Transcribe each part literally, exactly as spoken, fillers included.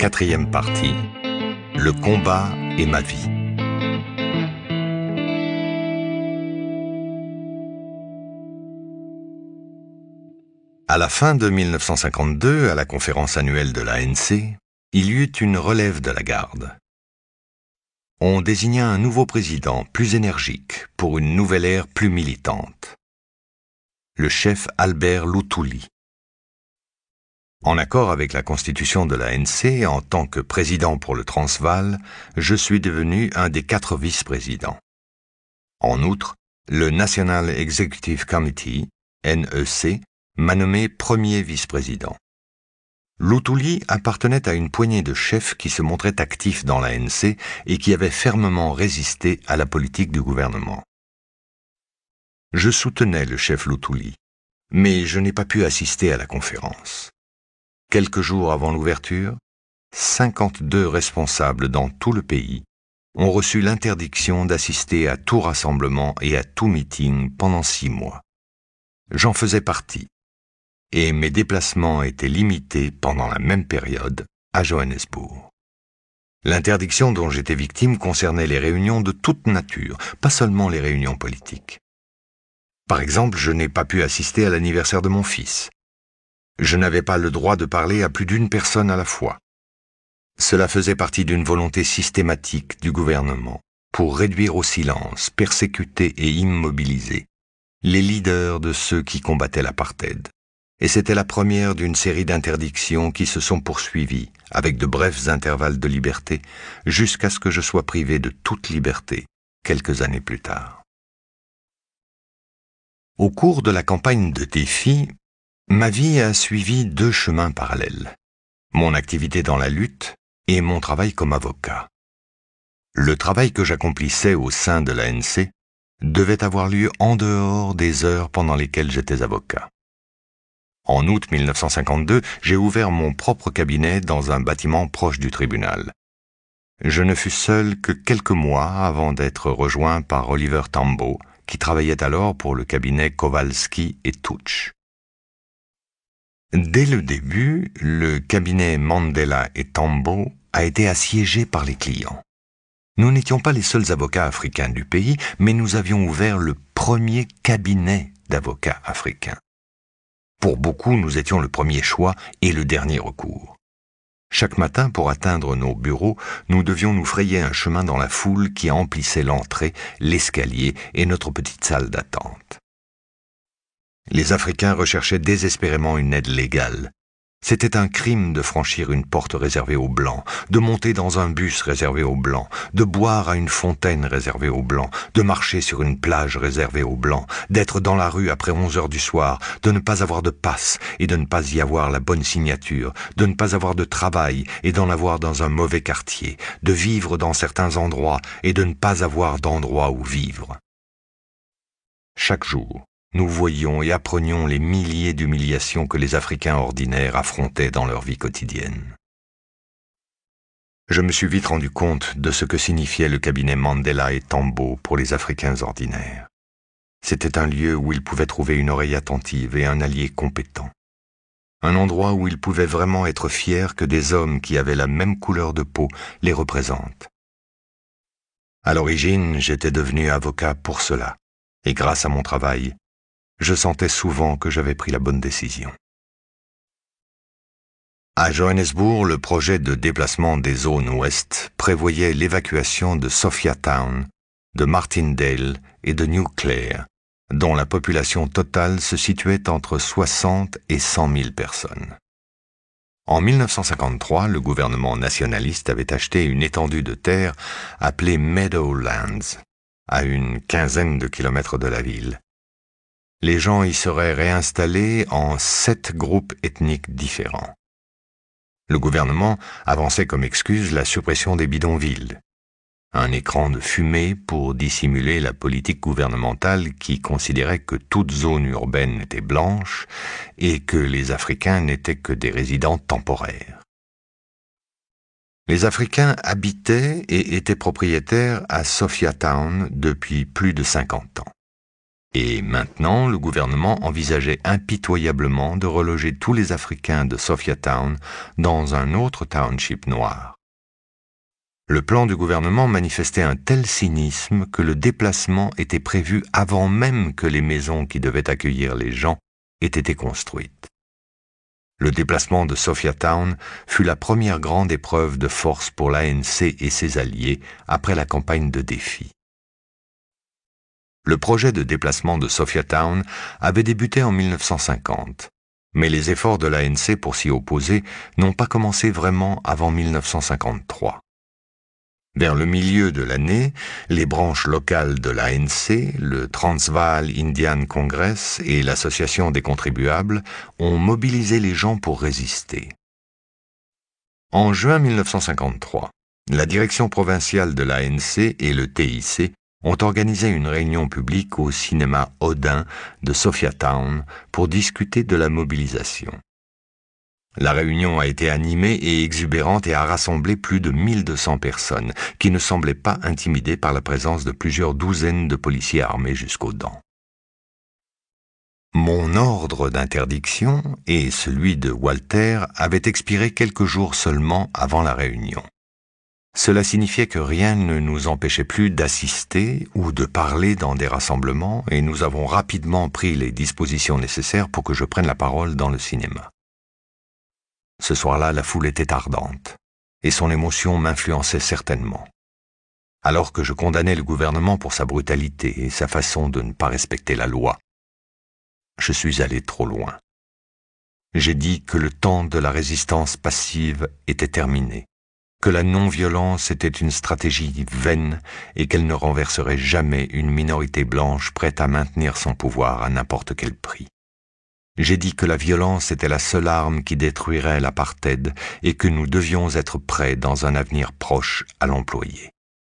Quatrième partie. Le combat et ma vie. À la fin de mille neuf cent cinquante-deux, à la conférence annuelle de l'A N C, il y eut une relève de la garde. On désigna un nouveau président, plus énergique, pour une nouvelle ère plus militante. Le chef Albert Luthuli. En accord avec la constitution de l'A N C, en tant que président pour le Transvaal, je suis devenu un des quatre vice-présidents. En outre, le National Executive Committee, N E C, m'a nommé premier vice-président. Luthuli appartenait à une poignée de chefs qui se montraient actifs dans l'A N C et qui avaient fermement résisté à la politique du gouvernement. Je soutenais le chef Luthuli, mais je n'ai pas pu assister à la conférence. Quelques jours avant l'ouverture, cinquante-deux responsables dans tout le pays ont reçu l'interdiction d'assister à tout rassemblement et à tout meeting pendant six mois. J'en faisais partie, et mes déplacements étaient limités pendant la même période à Johannesburg. L'interdiction dont j'étais victime concernait les réunions de toute nature, pas seulement les réunions politiques. Par exemple, je n'ai pas pu assister à l'anniversaire de mon fils. Je n'avais pas le droit de parler à plus d'une personne à la fois. Cela faisait partie d'une volonté systématique du gouvernement pour réduire au silence, persécuter et immobiliser les leaders de ceux qui combattaient l'apartheid. Et c'était la première d'une série d'interdictions qui se sont poursuivies, avec de brefs intervalles de liberté, jusqu'à ce que je sois privé de toute liberté, quelques années plus tard. Au cours de la campagne de défi, ma vie a suivi deux chemins parallèles, mon activité dans la lutte et mon travail comme avocat. Le travail que j'accomplissais au sein de l'A N C devait avoir lieu en dehors des heures pendant lesquelles j'étais avocat. En août mille neuf cent cinquante-deux, j'ai ouvert mon propre cabinet dans un bâtiment proche du tribunal. Je ne fus seul que quelques mois avant d'être rejoint par Oliver Tambo, qui travaillait alors pour le cabinet Kowalski et Touch. Dès le début, le cabinet Mandela et Tambo a été assiégé par les clients. Nous n'étions pas les seuls avocats africains du pays, mais nous avions ouvert le premier cabinet d'avocats africains. Pour beaucoup, nous étions le premier choix et le dernier recours. Chaque matin, pour atteindre nos bureaux, nous devions nous frayer un chemin dans la foule qui emplissait l'entrée, l'escalier et notre petite salle d'attente. Les Africains recherchaient désespérément une aide légale. C'était un crime de franchir une porte réservée aux Blancs, de monter dans un bus réservé aux Blancs, de boire à une fontaine réservée aux Blancs, de marcher sur une plage réservée aux Blancs, d'être dans la rue après onze heures du soir, de ne pas avoir de passe et de ne pas y avoir la bonne signature, de ne pas avoir de travail et d'en avoir dans un mauvais quartier, de vivre dans certains endroits et de ne pas avoir d'endroit où vivre. Chaque jour, nous voyions et apprenions les milliers d'humiliations que les Africains ordinaires affrontaient dans leur vie quotidienne. Je me suis vite rendu compte de ce que signifiait le cabinet Mandela et Tambo pour les Africains ordinaires. C'était un lieu où ils pouvaient trouver une oreille attentive et un allié compétent. Un endroit où ils pouvaient vraiment être fiers que des hommes qui avaient la même couleur de peau les représentent. À l'origine, j'étais devenu avocat pour cela, et grâce à mon travail, je sentais souvent que j'avais pris la bonne décision. À Johannesburg, le projet de déplacement des zones ouest prévoyait l'évacuation de Sophiatown, de Martindale et de New Clare, dont la population totale se situait entre soixante et cent mille personnes. En mille neuf cent cinquante-trois, le gouvernement nationaliste avait acheté une étendue de terre appelée Meadowlands, à une quinzaine de kilomètres de la ville. Les gens y seraient réinstallés en sept groupes ethniques différents. Le gouvernement avançait comme excuse la suppression des bidonvilles. Un écran de fumée pour dissimuler la politique gouvernementale qui considérait que toute zone urbaine était blanche et que les Africains n'étaient que des résidents temporaires. Les Africains habitaient et étaient propriétaires à Sophiatown depuis plus de cinquante ans. Et maintenant, le gouvernement envisageait impitoyablement de reloger tous les Africains de Sophiatown dans un autre township noir. Le plan du gouvernement manifestait un tel cynisme que le déplacement était prévu avant même que les maisons qui devaient accueillir les gens aient été construites. Le déplacement de Sophiatown fut la première grande épreuve de force pour l'A N C et ses alliés après la campagne de défi. Le projet de déplacement de Sophiatown avait débuté en mille neuf cent cinquante, mais les efforts de l'A N C pour s'y opposer n'ont pas commencé vraiment avant mille neuf cent cinquante-trois. Vers le milieu de l'année, les branches locales de l'A N C, le Transvaal Indian Congress et l'Association des contribuables ont mobilisé les gens pour résister. En juin mille neuf cent cinquante-trois, la direction provinciale de l'A N C et le T I C ont organisé une réunion publique au cinéma Odin de Sophiatown pour discuter de la mobilisation. La réunion a été animée et exubérante et a rassemblé plus de mille deux cents personnes, qui ne semblaient pas intimidées par la présence de plusieurs douzaines de policiers armés jusqu'aux dents. Mon ordre d'interdiction et celui de Walter avaient expiré quelques jours seulement avant la réunion. Cela signifiait que rien ne nous empêchait plus d'assister ou de parler dans des rassemblements, et nous avons rapidement pris les dispositions nécessaires pour que je prenne la parole dans le cinéma. Ce soir-là, la foule était ardente, et son émotion m'influençait certainement. Alors que je condamnais le gouvernement pour sa brutalité et sa façon de ne pas respecter la loi, je suis allé trop loin. J'ai dit que le temps de la résistance passive était terminé, que la non-violence était une stratégie vaine et qu'elle ne renverserait jamais une minorité blanche prête à maintenir son pouvoir à n'importe quel prix. J'ai dit que la violence était la seule arme qui détruirait l'apartheid et que nous devions être prêts dans un avenir proche à l'employer.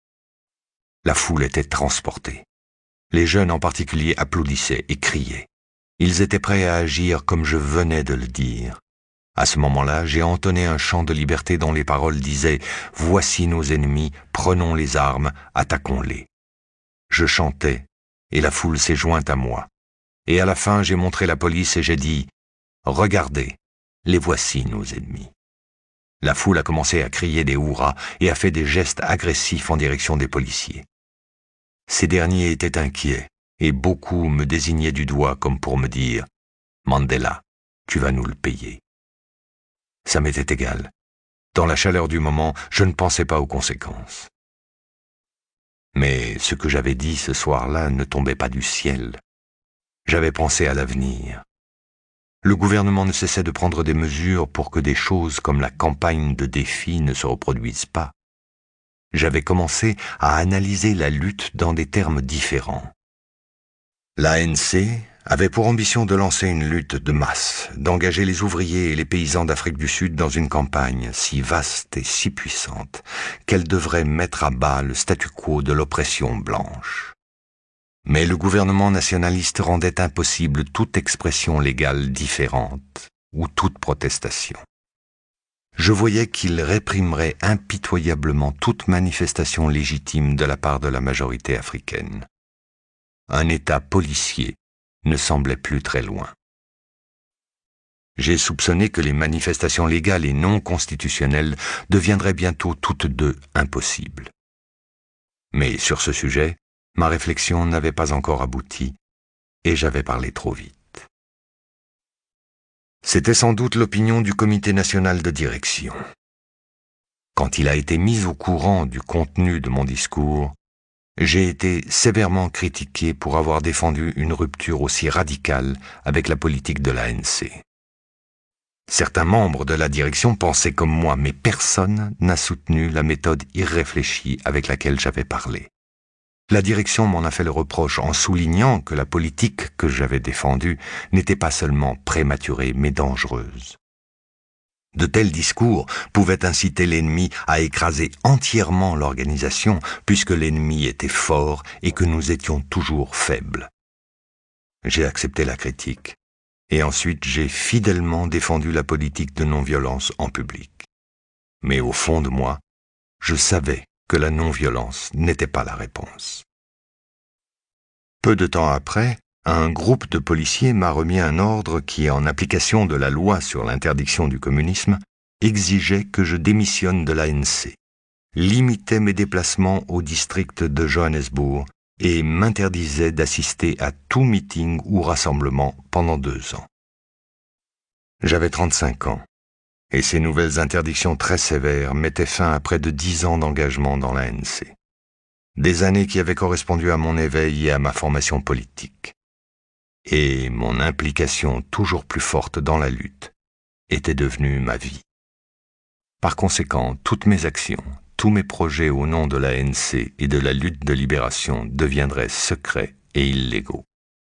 La foule était transportée. Les jeunes en particulier applaudissaient et criaient. Ils étaient prêts à agir comme je venais de le dire. À ce moment-là, j'ai entonné un chant de liberté dont les paroles disaient « Voici nos ennemis, prenons les armes, attaquons-les ». Je chantais et la foule s'est jointe à moi. Et à la fin, j'ai montré la police et j'ai dit « Regardez, les voici nos ennemis ». La foule a commencé à crier des hurrahs et a fait des gestes agressifs en direction des policiers. Ces derniers étaient inquiets et beaucoup me désignaient du doigt comme pour me dire « Mandela, tu vas nous le payer ». Ça m'était égal. Dans la chaleur du moment, je ne pensais pas aux conséquences. Mais ce que j'avais dit ce soir-là ne tombait pas du ciel. J'avais pensé à l'avenir. Le gouvernement ne cessait de prendre des mesures pour que des choses comme la campagne de défi ne se reproduisent pas. J'avais commencé à analyser la lutte dans des termes différents. L'A N C avait pour ambition de lancer une lutte de masse, d'engager les ouvriers et les paysans d'Afrique du Sud dans une campagne si vaste et si puissante qu'elle devrait mettre à bas le statu quo de l'oppression blanche. Mais le gouvernement nationaliste rendait impossible toute expression légale différente ou toute protestation. Je voyais qu'il réprimerait impitoyablement toute manifestation légitime de la part de la majorité africaine. Un État policier ne semblait plus très loin. J'ai soupçonné que les manifestations légales et non constitutionnelles deviendraient bientôt toutes deux impossibles. Mais sur ce sujet, ma réflexion n'avait pas encore abouti, et j'avais parlé trop vite. C'était sans doute l'opinion du comité national de direction. Quand il a été mis au courant du contenu de mon discours, j'ai été sévèrement critiqué pour avoir défendu une rupture aussi radicale avec la politique de l'A N C. Certains membres de la direction pensaient comme moi, mais personne n'a soutenu la méthode irréfléchie avec laquelle j'avais parlé. La direction m'en a fait le reproche en soulignant que la politique que j'avais défendue n'était pas seulement prématurée, mais dangereuse. De tels discours pouvaient inciter l'ennemi à écraser entièrement l'organisation, puisque l'ennemi était fort et que nous étions toujours faibles. J'ai accepté la critique, et ensuite j'ai fidèlement défendu la politique de non-violence en public. Mais au fond de moi, je savais que la non-violence n'était pas la réponse. Peu de temps après, un groupe de policiers m'a remis un ordre qui, en application de la loi sur l'interdiction du communisme, exigeait que je démissionne de l'A N C, limitait mes déplacements au district de Johannesburg et m'interdisait d'assister à tout meeting ou rassemblement pendant deux ans. J'avais trente-cinq ans, et ces nouvelles interdictions très sévères mettaient fin à près de dix ans d'engagement dans l'A N C. Des années qui avaient correspondu à mon éveil et à ma formation politique. Et mon implication toujours plus forte dans la lutte était devenue ma vie. Par conséquent, toutes mes actions, tous mes projets au nom de l'A N C et de la lutte de libération deviendraient secrets et illégaux.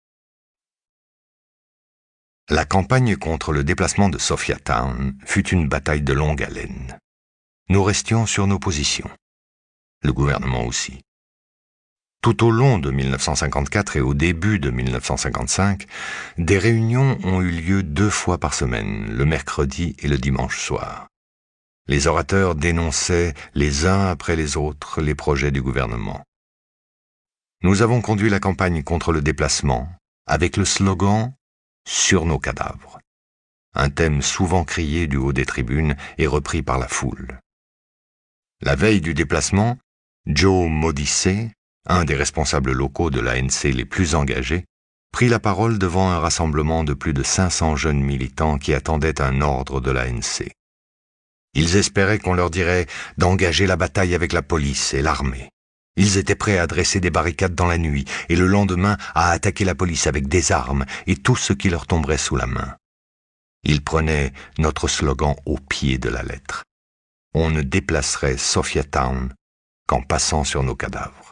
La campagne contre le déplacement de Sophiatown fut une bataille de longue haleine. Nous restions sur nos positions. Le gouvernement aussi. Tout au long de mille neuf cent cinquante-quatre et au début de mille neuf cent cinquante-cinq, des réunions ont eu lieu deux fois par semaine, le mercredi et le dimanche soir. Les orateurs dénonçaient les uns après les autres les projets du gouvernement. Nous avons conduit la campagne contre le déplacement avec le slogan « Sur nos cadavres », un thème souvent crié du haut des tribunes et repris par la foule. La veille du déplacement, Joe Modise, un des responsables locaux de l'A N C les plus engagés, prit la parole devant un rassemblement de plus de cinq cents jeunes militants qui attendaient un ordre de l'A N C. Ils espéraient qu'on leur dirait d'engager la bataille avec la police et l'armée. Ils étaient prêts à dresser des barricades dans la nuit et le lendemain à attaquer la police avec des armes et tout ce qui leur tomberait sous la main. Ils prenaient notre slogan au pied de la lettre. On ne déplacerait Sophiatown qu'en passant sur nos cadavres.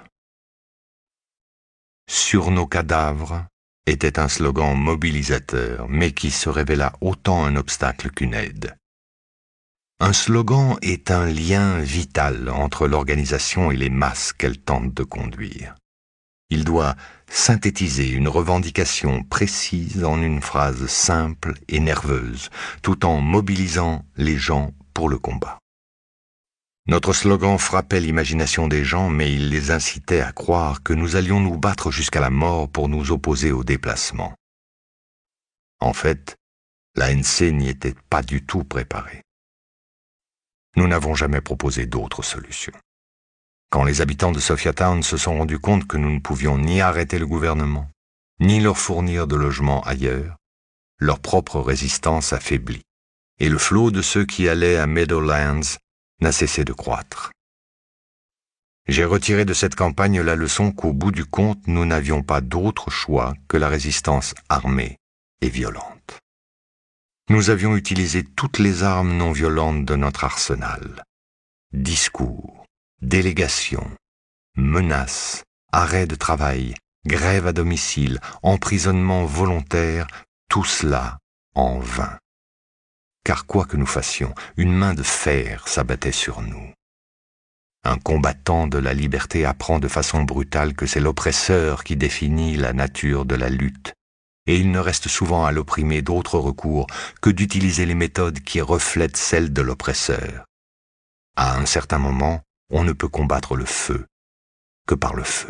Sur nos cadavres était un slogan mobilisateur, mais qui se révéla autant un obstacle qu'une aide. Un slogan est un lien vital entre l'organisation et les masses qu'elle tente de conduire. Il doit synthétiser une revendication précise en une phrase simple et nerveuse, tout en mobilisant les gens pour le combat. Notre slogan frappait l'imagination des gens, mais il les incitait à croire que nous allions nous battre jusqu'à la mort pour nous opposer au déplacement. En fait, l'A N C n'y était pas du tout préparée. Nous n'avons jamais proposé d'autre solution. Quand les habitants de Sophiatown se sont rendus compte que nous ne pouvions ni arrêter le gouvernement, ni leur fournir de logements ailleurs, leur propre résistance affaiblit, et le flot de ceux qui allaient à Meadowlands n'a cessé de croître. J'ai retiré de cette campagne la leçon qu'au bout du compte, nous n'avions pas d'autre choix que la résistance armée et violente. Nous avions utilisé toutes les armes non violentes de notre arsenal. Discours, délégations, menaces, arrêt de travail, grève à domicile, emprisonnement volontaire, tout cela en vain. Car quoi que nous fassions, une main de fer s'abattait sur nous. Un combattant de la liberté apprend de façon brutale que c'est l'oppresseur qui définit la nature de la lutte, et il ne reste souvent à l'opprimé d'autre recours que d'utiliser les méthodes qui reflètent celles de l'oppresseur. À un certain moment, on ne peut combattre le feu que par le feu.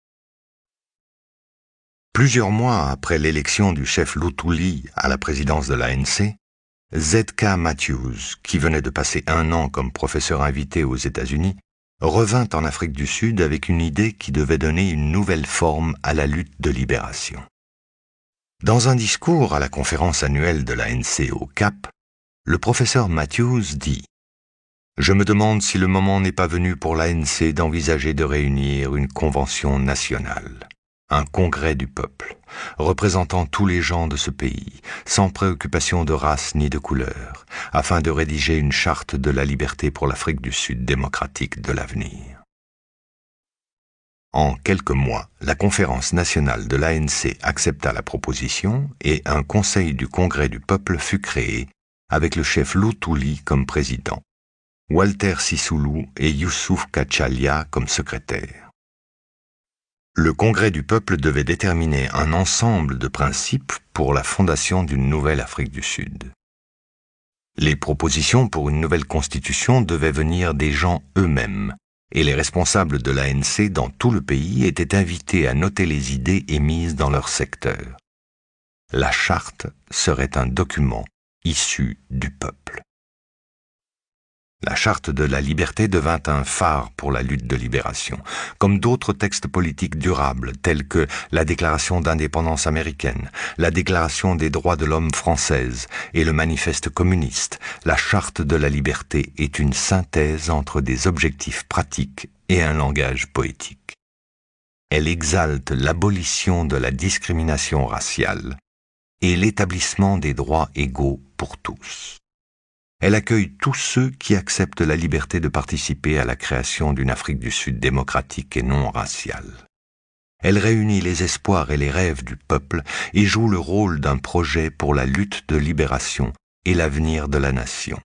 Plusieurs mois après l'élection du chef Luthuli à la présidence de l'A N C, Z K Matthews, qui venait de passer un an comme professeur invité aux États-Unis, revint en Afrique du Sud avec une idée qui devait donner une nouvelle forme à la lutte de libération. Dans un discours à la conférence annuelle de l'A N C au Cap, le professeur Matthews dit « Je me demande si le moment n'est pas venu pour l'A N C d'envisager de réunir une convention nationale, un congrès du peuple, représentant tous les gens de ce pays, sans préoccupation de race ni de couleur, afin de rédiger une charte de la liberté pour l'Afrique du Sud démocratique de l'avenir. » En quelques mois, la conférence nationale de l'A N C accepta la proposition et un conseil du congrès du peuple fut créé avec le chef Luthuli comme président, Walter Sisulu et Youssouf Kachalia comme secrétaires. Le congrès du peuple devait déterminer un ensemble de principes pour la fondation d'une nouvelle Afrique du Sud. Les propositions pour une nouvelle constitution devaient venir des gens eux-mêmes, et les responsables de l'A N C dans tout le pays étaient invités à noter les idées émises dans leur secteur. La charte serait un document issu du peuple. La charte de la liberté devint un phare pour la lutte de libération, comme d'autres textes politiques durables tels que la Déclaration d'indépendance américaine, la Déclaration des droits de l'homme française et le Manifeste communiste. La charte de la liberté est une synthèse entre des objectifs pratiques et un langage poétique. Elle exalte l'abolition de la discrimination raciale et l'établissement des droits égaux pour tous. Elle accueille tous ceux qui acceptent la liberté de participer à la création d'une Afrique du Sud démocratique et non raciale. Elle réunit les espoirs et les rêves du peuple et joue le rôle d'un projet pour la lutte de libération et l'avenir de la nation.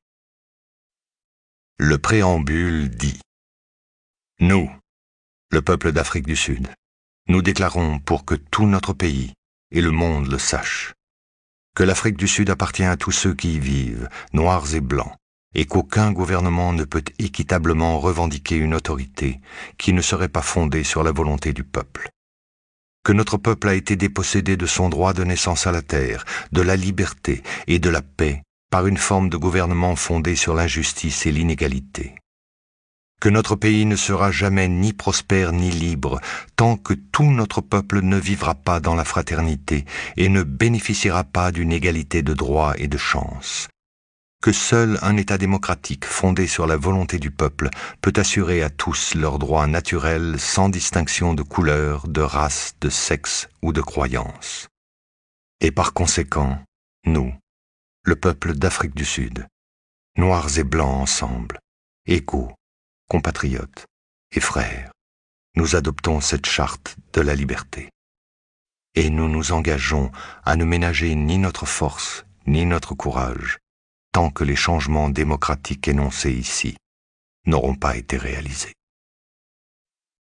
Le préambule dit « Nous, le peuple d'Afrique du Sud, nous déclarons pour que tout notre pays et le monde le sachent, que l'Afrique du Sud appartient à tous ceux qui y vivent, noirs et blancs, et qu'aucun gouvernement ne peut équitablement revendiquer une autorité qui ne serait pas fondée sur la volonté du peuple. Que notre peuple a été dépossédé de son droit de naissance à la terre, de la liberté et de la paix par une forme de gouvernement fondée sur l'injustice et l'inégalité. Que notre pays ne sera jamais ni prospère ni libre tant que tout notre peuple ne vivra pas dans la fraternité et ne bénéficiera pas d'une égalité de droits et de chances. Que seul un État démocratique fondé sur la volonté du peuple peut assurer à tous leurs droits naturels sans distinction de couleur, de race, de sexe ou de croyance. Et par conséquent, nous, le peuple d'Afrique du Sud, noirs et blancs ensemble, égaux, compatriotes et frères, nous adoptons cette charte de la liberté. Et nous nous engageons à ne ménager ni notre force ni notre courage tant que les changements démocratiques énoncés ici n'auront pas été réalisés.